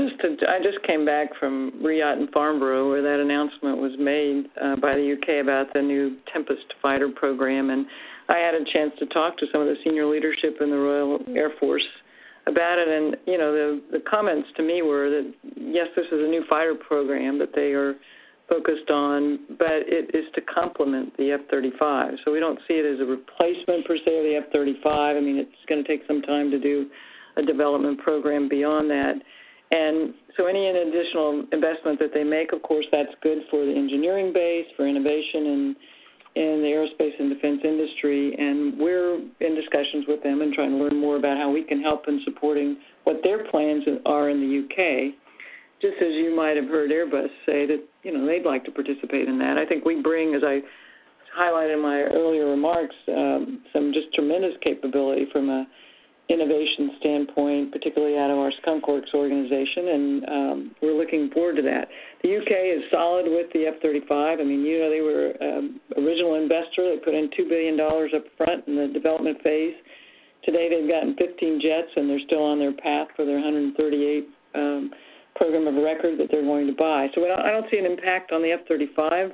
I just came back from Riyadh and Farnborough where that announcement was made by the UK about the new Tempest fighter program, and I had a chance to talk to some of the senior leadership in the Royal Air Force about it, and the comments to me were that yes, this is a new fighter program that they are focused on, but it is to complement the F-35. So we don't see it as a replacement per se of the F-35. I mean, it's going to take some time to do a development program beyond that. And so any additional investment that they make, of course, that's good for the engineering base, for innovation in the aerospace and defense industry. And we're in discussions with them and trying to learn more about how we can help in supporting what their plans are in the UK. Just as you might have heard Airbus say that, they'd like to participate in that. I think we bring, as I highlighted in my earlier remarks, some just tremendous capability from a innovation standpoint, particularly out of our Skunk Works organization, and we're looking forward to that. The UK is solid with the F-35. I mean, they were original investor. They put in $2 billion up front in the development phase. Today they've gotten 15 jets, and they're still on their path for their 138 program of record that they're going to buy. So I don't see an impact on the F-35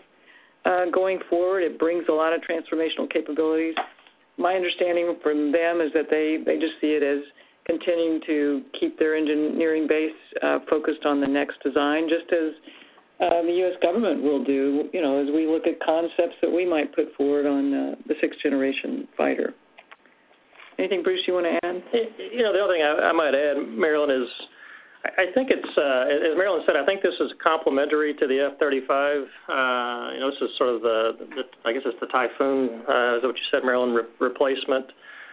going forward. It brings a lot of transformational capabilities. My understanding from them is that they just see it as continuing to keep their engineering base focused on the next design, just as the U.S. government will do, as we look at concepts that we might put forward on the sixth-generation fighter. Anything, Bruce, you want to add? The other thing I might add, Marilyn, is I think it's, as Marilyn said, I think this is complementary to the F-35. This is sort of I guess it's the Typhoon, is what you said, Marilyn, replacement.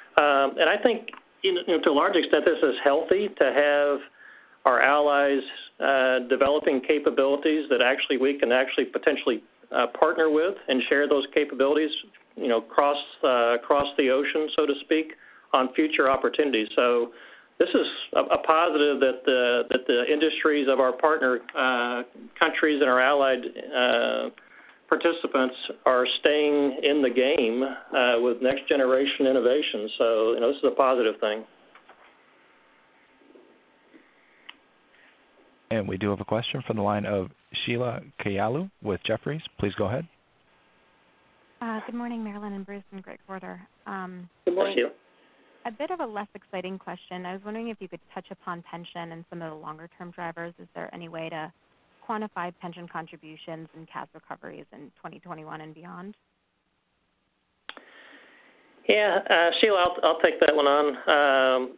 And I think, to a large extent, this is healthy to have our allies developing capabilities that we can potentially partner with and share those capabilities, across the ocean, so to speak, on future opportunities. So this is a positive that the industries of our partner countries and our allied participants are staying in the game with next generation innovation. So this is a positive thing. And we do have a question from the line of Sheila Kahyaoglu with Jefferies. Please go ahead. Good morning, Marilyn and Bruce, and great quarter. Good morning, Sheila. A bit of a less exciting question. I was wondering if you could touch upon pension and some of the longer-term drivers. Is there any way to quantify pension contributions and CAS recoveries in 2021 and beyond? Yeah, Sheila, I'll take that one on.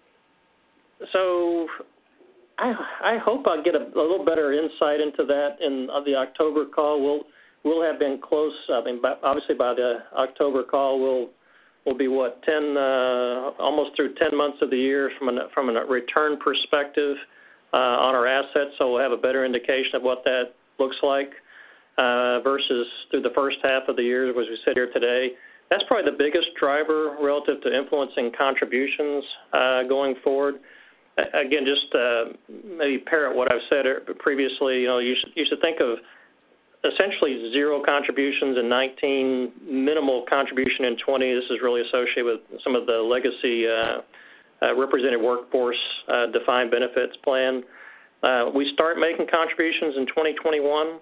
So I hope I'll get a little better insight into that in the October call. We'll have been close. I mean, obviously by the October call, we'll be almost through 10 months of the year from a return perspective on our assets. So we'll have a better indication of what that looks like versus through the first half of the year, as we sit here today. That's probably the biggest driver relative to influencing contributions going forward. Again, just maybe parrot what I've said previously. You should think of essentially zero contributions in 19, minimal contribution in 20. This is really associated with some of the legacy represented workforce defined benefits plan. We start making contributions in 2021.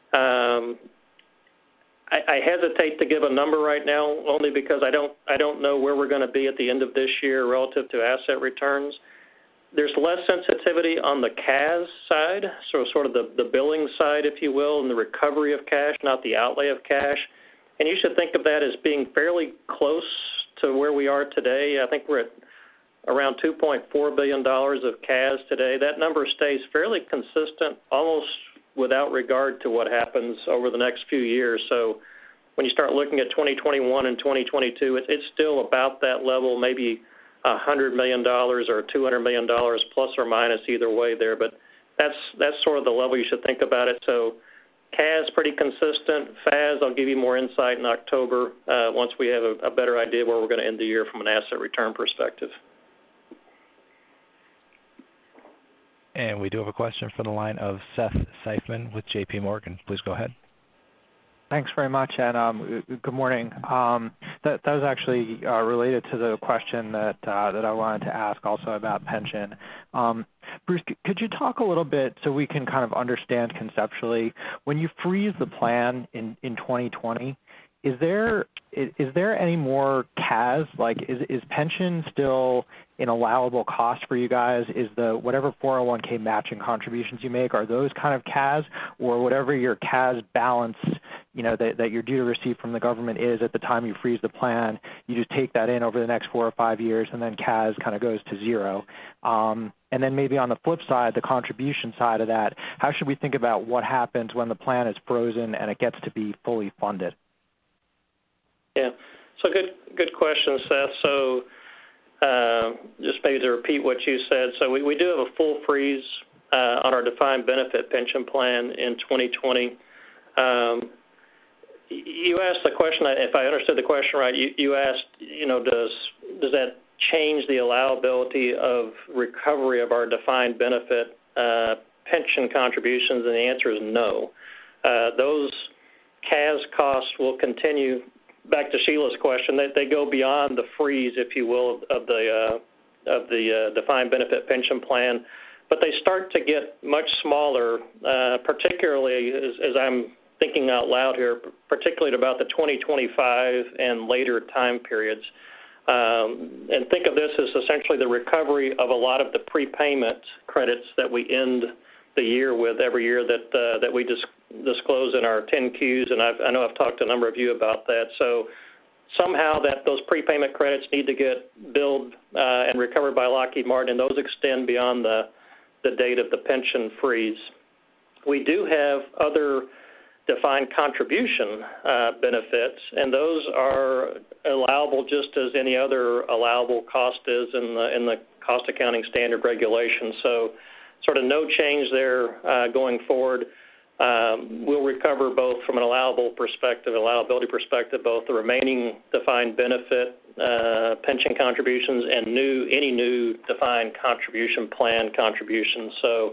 I hesitate to give a number right now, only because I don't know where we're going to be at the end of this year relative to asset returns. There's less sensitivity on the CAS side, so sort of the billing side, if you will, and the recovery of cash, not the outlay of cash. And you should think of that as being fairly close to where we are today. I think we're at around $2.4 billion of CAS today. That number stays fairly consistent almost without regard to what happens over the next few years. So when you start looking at 2021 and 2022, it's still about that level, maybe $100 million or $200 million plus or minus either way there. But that's sort of the level you should think about it. So CAS pretty consistent. FAS, I'll give you more insight in October once we have a better idea where we're going to end the year from an asset return perspective. And we do have a question from the line of Seth Seifman with J.P. Morgan. Please go ahead. Thanks very much, and good morning. That was actually related to the question that I wanted to ask also about pension. Bruce, could you talk a little bit so we can kind of understand conceptually, when you freeze the plan in 2020, is there any more CAS? Like, is pension still an allowable cost for you guys? Is the whatever 401k matching contributions you make, are those kind of CAS, or whatever your CAS balance, that you're due to receive from the government is at the time you freeze the plan, you just take that in over the next 4 or 5 years, and then CAS kind of goes to zero. And then maybe on the flip side, the contribution side of that, how should we think about what happens when the plan is frozen and it gets to be fully funded? Yeah, so good question, Seth. So just maybe to repeat what you said, so we do have a full freeze on our defined benefit pension plan in 2020. You asked the question, if I understood the question right, you asked, does that change the allowability of recovery of our defined benefit pension contributions? And the answer is no. Those CAS costs will continue. Back to Sheila's question, they go beyond the freeze, if you will, of the defined benefit pension plan, but they start to get much smaller, particularly as I'm thinking out loud here, particularly about the 2025 and later time periods. And think of this as essentially the recovery of a lot of the prepayment credits that we end the year with every year that we disclose in our 10-Qs, and I know I've talked to a number of you about that. So somehow those prepayment credits need to get billed and recovered by Lockheed Martin, and those extend beyond the date of the pension freeze. We do have other defined contribution benefits, and those are allowable just as any other allowable cost is in the cost accounting standard regulation. So sort of no change there going forward. We'll recover both from an allowability perspective, both the remaining defined benefit pension contributions and any new defined contribution plan contributions. So,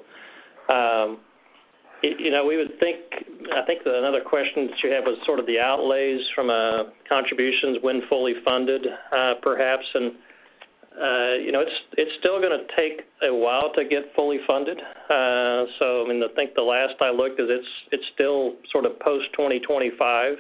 we would think, I think another question that you have was sort of the outlays from contributions when fully funded, perhaps, and it's still going to take a while to get fully funded. So, I think the last I looked is it's still sort of post-2025.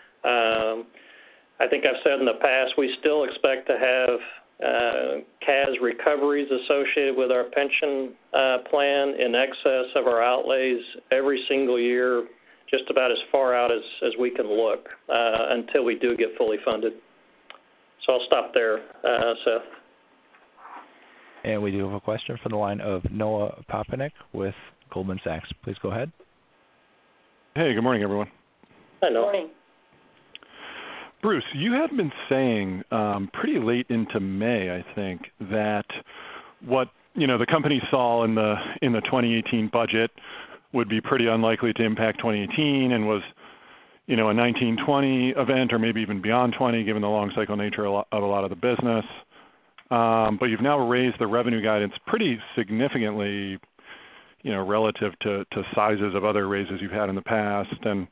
I think I've said in the past we still expect to have CAS recoveries associated with our pension plan in excess of our outlays every single year, just about as far out as we can look until we do get fully funded. So I'll stop there, Seth. And we do have a question from the line of Noah Poponak with Goldman Sachs. Please go ahead. Hey, good morning, everyone. Hi, Noah. Good morning. Bruce, you had been saying pretty late into May, I think, that what the company saw in the 2018 budget would be pretty unlikely to impact 2018 and was a 19-20 event or maybe even beyond 20, given the long cycle nature of a lot of the business. But you've now raised the revenue guidance pretty significantly, relative to sizes of other raises you've had in the past. And,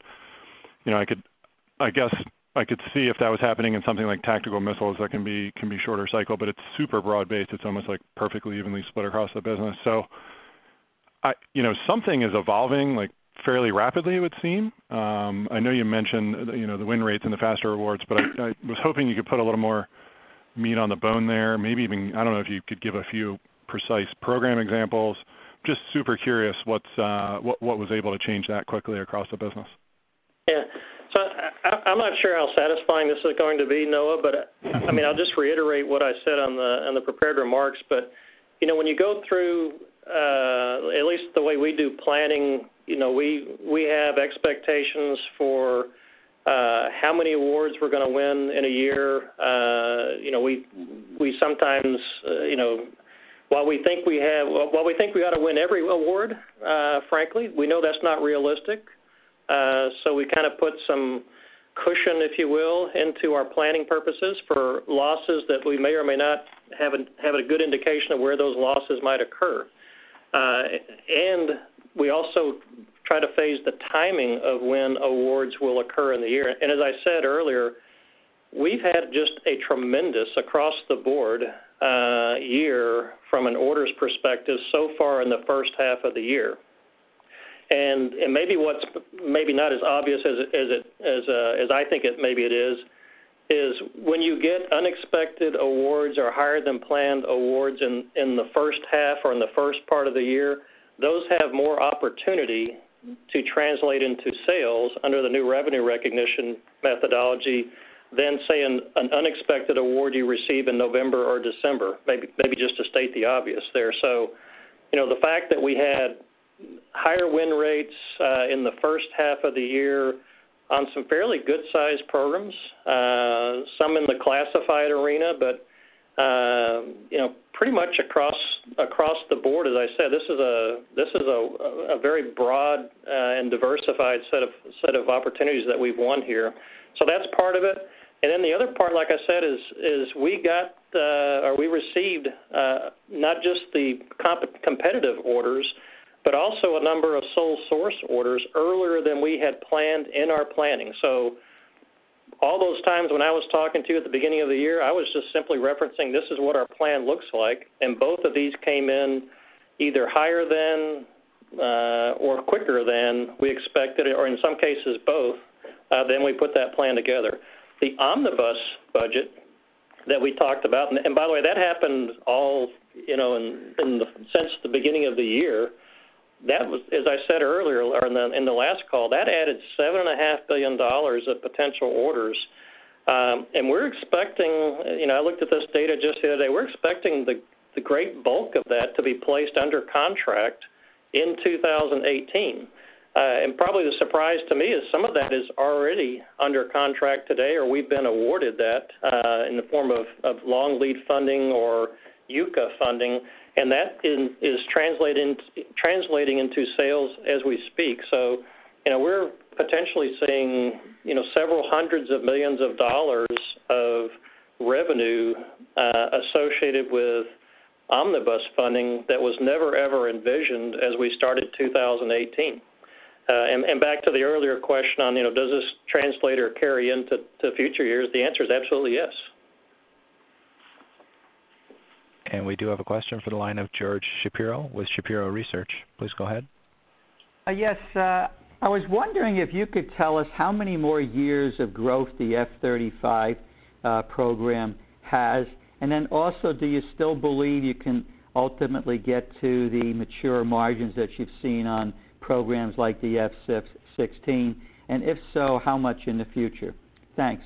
I guess I could see if that was happening in something like tactical missiles that can be shorter cycle, but it's super broad based. It's almost like perfectly evenly split across the business. So, something is evolving like fairly rapidly, it would seem. I know you mentioned, the win rates and the faster awards, but I was hoping you could put a little more meat on the bone there. Maybe even, I don't know if you could give a few precise program examples. Just super curious what was able to change that quickly across the business. Yeah. So I'm not sure how satisfying this is going to be, Noah, but I'll just reiterate what I said on the prepared remarks. But when you go through, at least the way we do planning we have expectations for how many awards we're going to win in a year. We sometimes, while we think we ought to win every award, frankly, we know that's not realistic. So we kind of put some cushion, if you will, into our planning purposes for losses that we may or may not have a good indication of where those losses might occur. And we also try to phase the timing of when awards will occur in the year. And as I said earlier, we've had just a tremendous across-the-board year from an orders perspective so far in the first half of the year. And maybe what's maybe not as obvious as I think it is when you get unexpected awards or higher than planned awards in the first half or in the first part of the year, those have more opportunity to translate into sales under the new revenue recognition methodology than, say, an unexpected award you receive in November or December, maybe just to state the obvious there. So, the fact that we had higher win rates in the first half of the year on some fairly good-sized programs, some in the classified arena, but pretty much across the board. As I said, this is a very broad and diversified set of opportunities that we've won here. So that's part of it. And then the other part, like I said, is we received not just the competitive orders, but also a number of sole source orders earlier than we had planned in our planning. So all those times when I was talking to you at the beginning of the year, I was just simply referencing this is what our plan looks like, and both of these came in either higher than or quicker than we expected, or in some cases both, then we put that plan together. The omnibus budget that we talked about, and by the way, that happened all, since the beginning of the year. That was, as I said earlier, or in the last call, that added $7.5 billion of potential orders. And we're expecting, I looked at this data just the other day, we're expecting the great bulk of that to be placed under contract in 2018. And probably the surprise to me is some of that is already under contract today, or we've been awarded that in the form of long lead funding or UCA funding. And that is translating into sales as we speak. So, we're potentially seeing, several hundreds of millions of dollars of revenue associated with omnibus funding that was never, ever envisioned as we started 2018. And back to the earlier question on, does this translate or carry into future years? The answer is absolutely yes. And we do have a question for the line of George Shapiro with Shapiro Research. Please go ahead. Yes, I was wondering if you could tell us how many more years of growth the F-35 program has, and then also, do you still believe you can ultimately get to the mature margins that you've seen on programs like the F-16, and if so, how much in the future? Thanks.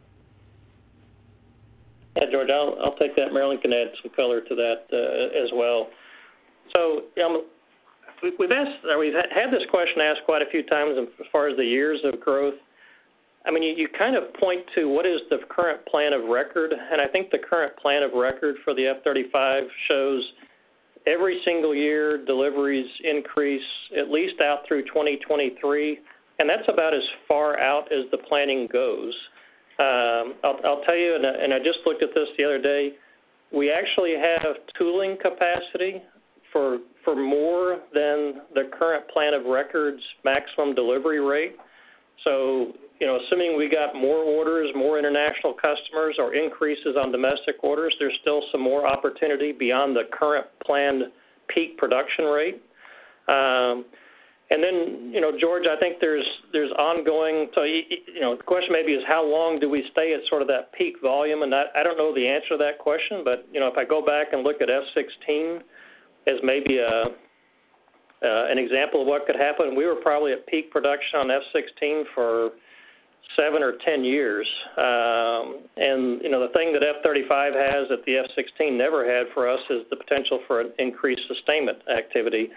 Yeah, George, I'll take that. Marilyn can add some color to that as well. So we've had this question asked quite a few times as far as the years of growth. I mean, you kind of point to what is the current plan of record, and I think the current plan of record for the F-35 shows every single year deliveries increase at least out through 2023, and that's about as far out as the planning goes. I'll tell you, and I just looked at this the other day, we actually have tooling capacity for more than the current plan of record's maximum delivery rate. So, assuming we got more orders, more international customers, or increases on domestic orders, there's still some more opportunity beyond the current planned peak production rate. And then, George, I think there's ongoing, so, the question maybe is how long do we stay at sort of that peak volume? And I don't know the answer to that question, but, if I go back and look at F-16 as maybe an example of what could happen, we were probably at peak production on F-16 for 7 or 10 years. And, the thing that F-35 has that the F-16 never had for us is the potential for an increased sustainment activity.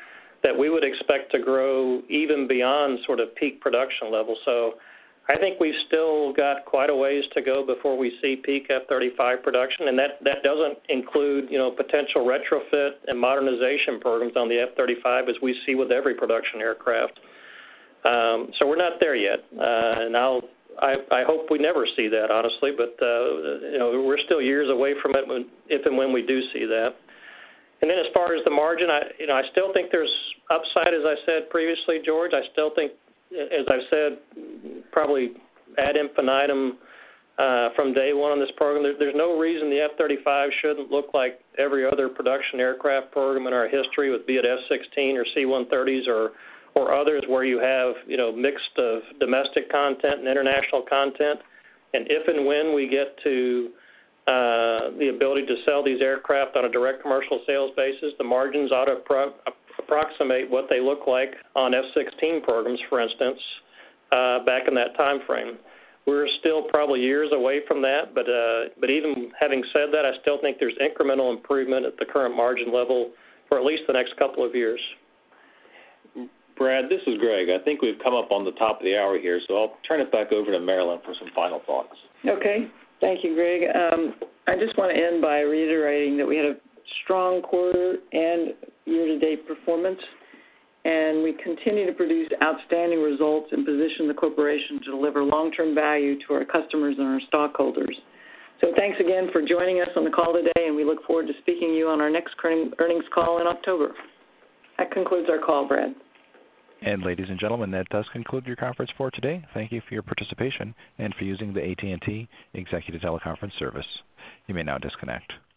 that we would expect to grow even beyond sort of peak production levels. So I think we've still got quite a ways to go before we see peak F-35 production, and that doesn't include, potential retrofit and modernization programs on the F-35 as we see with every production aircraft. So we're not there yet, and I hope we never see that, honestly, but we're still years away from it if and when we do see that. And then as far as the margin, I still think there's upside, as I said previously, George. I still think, as I've said, probably ad infinitum from day one on this program. There's no reason the F-35 shouldn't look like every other production aircraft program in our history, with be it F-16 or C-130s or others, where you have mixed of domestic content and international content. And if and when we get to the ability to sell these aircraft on a direct commercial sales basis, the margins ought to approximate what they look like on F-16 programs, for instance, back in that time frame. We're still probably years away from that, but even having said that, I still think there's incremental improvement at the current margin level for at least the next couple of years. Brad, this is Greg. I think we've come up on the top of the hour here, so I'll turn it back over to Marillyn for some final thoughts. Okay. Thank you, Greg. I just want to end by reiterating that we had a strong quarter and year-to-date performance, and we continue to produce outstanding results and position the corporation to deliver long-term value to our customers and our stockholders. So thanks again for joining us on the call today, and we look forward to speaking to you on our next earnings call in October. That concludes our call, Brad. And ladies and gentlemen, that does conclude your conference for today. Thank you for your participation and for using the AT&T Executive Teleconference Service. You may now disconnect.